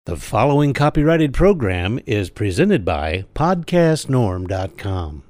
The following copyrighted program is presented by podcastnorm.com.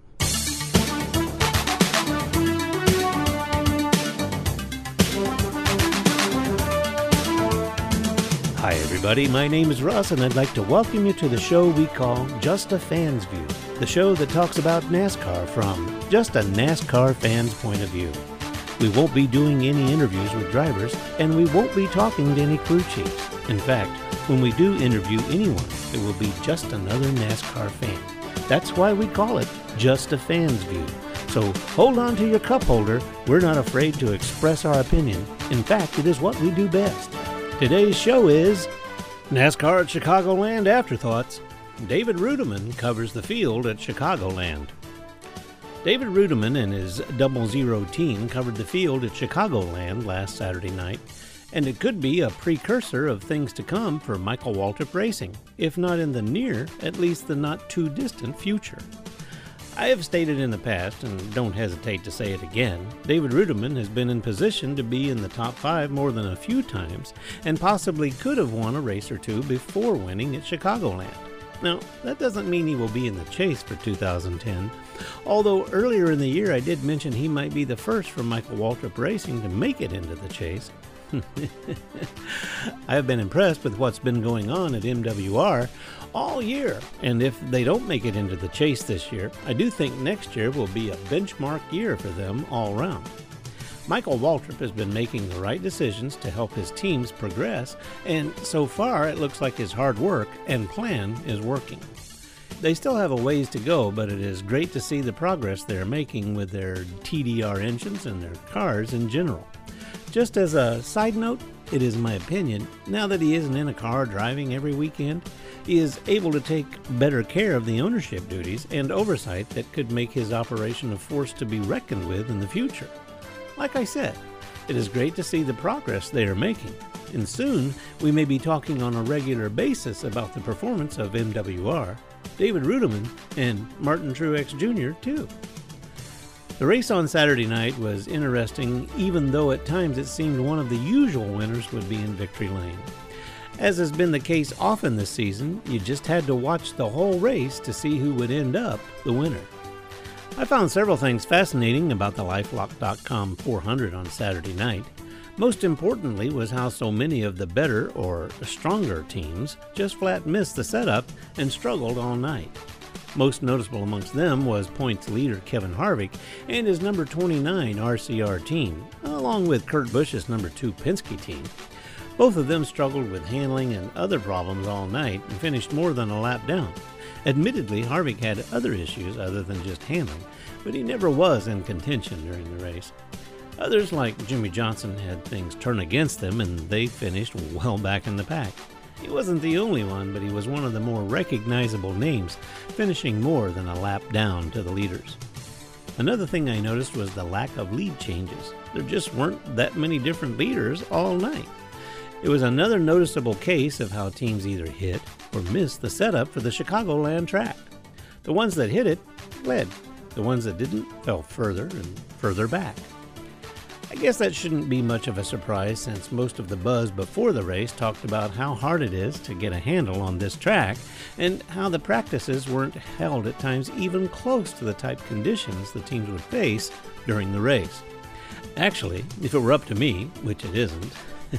Hi everybody, my name is Russ and I'd like to welcome you to the show we call Just a Fan's View, the show that talks about NASCAR from just a NASCAR fan's point of view. We won't be doing any interviews with drivers and we won't be talking to any crew chiefs. In fact, when we do interview anyone, it will be just another NASCAR fan. That's why we call it Just a Fan's View. So hold on to your cup holder. We're not afraid to express our opinion. In fact, it is what we do best. Today's show is NASCAR at Chicagoland Afterthoughts. David Reutimann covers the field at Chicagoland. David Reutimann and his 00 team covered the field at Chicagoland last Saturday night, and it could be a precursor of things to come for Michael Waltrip Racing, if not in the near, at least the not-too-distant future. I have stated in the past, and don't hesitate to say it again, David Reutimann has been in position to be in the top 5 more than a few times, and possibly could have won a race or two before winning at Chicagoland. Now, that doesn't mean he will be in the chase for 2010, although earlier in the year I did mention he might be the first from Michael Waltrip Racing to make it into the chase. I have been impressed with what's been going on at MWR all year, and if they don't make it into the chase this year, I do think next year will be a benchmark year for them all round. Michael Waltrip has been making the right decisions to help his teams progress, and so far it looks like his hard work and plan is working. They still have a ways to go, but it is great to see the progress they're making with their TDR engines and their cars in general. Just as a side note, it is my opinion, now that he isn't in a car driving every weekend, he is able to take better care of the ownership duties and oversight that could make his operation a force to be reckoned with in the future. Like I said, it is great to see the progress they are making, and soon we may be talking on a regular basis about the performance of MWR, David Reutimann, and Martin Truex Jr. too. The race on Saturday night was interesting, even though at times it seemed one of the usual winners would be in victory lane. As has been the case often this season, you just had to watch the whole race to see who would end up the winner. I found several things fascinating about the LifeLock.com 400 on Saturday night. Most importantly was how so many of the better or stronger teams just flat missed the setup and struggled all night. Most noticeable amongst them was points leader Kevin Harvick and his number 29 RCR team, along with Kurt Busch's number 2 Penske team. Both of them struggled with handling and other problems all night and finished more than a lap down. Admittedly, Harvick had other issues other than just handling, but he never was in contention during the race. Others, like Jimmie Johnson, had things turn against them and they finished well back in the pack. He wasn't the only one, but he was one of the more recognizable names, finishing more than a lap down to the leaders. Another thing I noticed was the lack of lead changes. There just weren't that many different leaders all night. It was another noticeable case of how teams either hit or missed the setup for the Chicagoland track. The ones that hit it led. The ones that didn't fell further and further back. I guess that shouldn't be much of a surprise since most of the buzz before the race talked about how hard it is to get a handle on this track and how the practices weren't held at times even close to the type conditions the teams would face during the race. Actually, if it were up to me, which it isn't,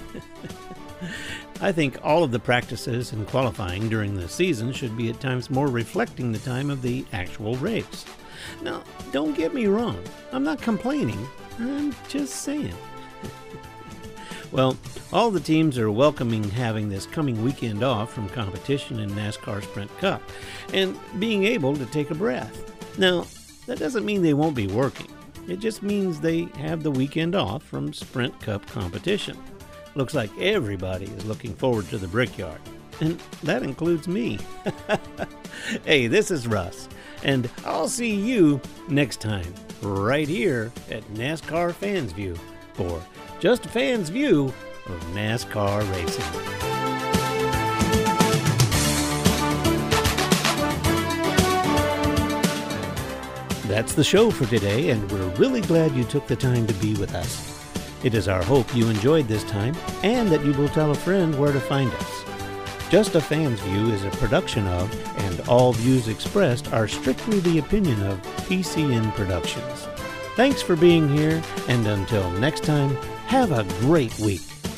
I think all of the practices and qualifying during the season should be at times more reflecting the time of the actual race. Now, don't get me wrong, I'm not complaining. I'm just saying. Well, all the teams are welcoming having this coming weekend off from competition in NASCAR Sprint Cup and being able to take a breath. Now, that doesn't mean they won't be working. It just means they have the weekend off from Sprint Cup competition. Looks like everybody is looking forward to the Brickyard, and that includes me. Hey, this is Russ, and I'll see you next time, right here at NASCAR Fans View for Just a Fan's View of NASCAR Racing. That's the show for today, and we're really glad you took the time to be with us. It is our hope you enjoyed this time and that you will tell a friend where to find us. Just a Fan's View is a production of, and all views expressed are strictly the opinion of, PCN Productions. Thanks for being here, and until next time, have a great week.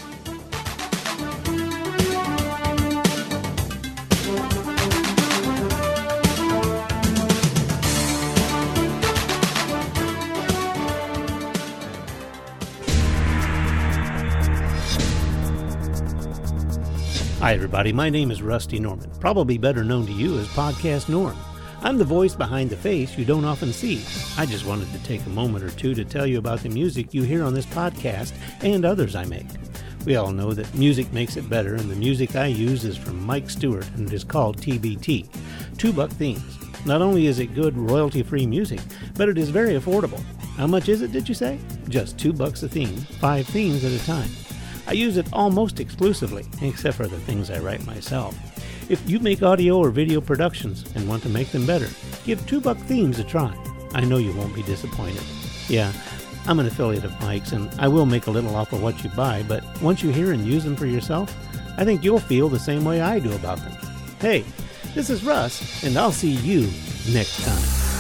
Hi everybody, my name is Rusty Norman, probably better known to you as Podcast Norm. I'm the voice behind the face you don't often see. I just wanted to take a moment or two to tell you about the music you hear on this podcast and others I make. We all know that music makes it better, and the music I use is from Mike Stewart and it is called TBT, $2 themes. Not only is it good royalty-free music, but it is very affordable. How much is it, did you say? Just $2 a theme, 5 themes at a time. I use it almost exclusively, except for the things I write myself. If you make audio or video productions and want to make them better, give $2 themes a try. I know you won't be disappointed. Yeah, I'm an affiliate of Mike's, and I will make a little off of what you buy, but once you hear and use them for yourself, I think you'll feel the same way I do about them. Hey, this is Russ, and I'll see you next time.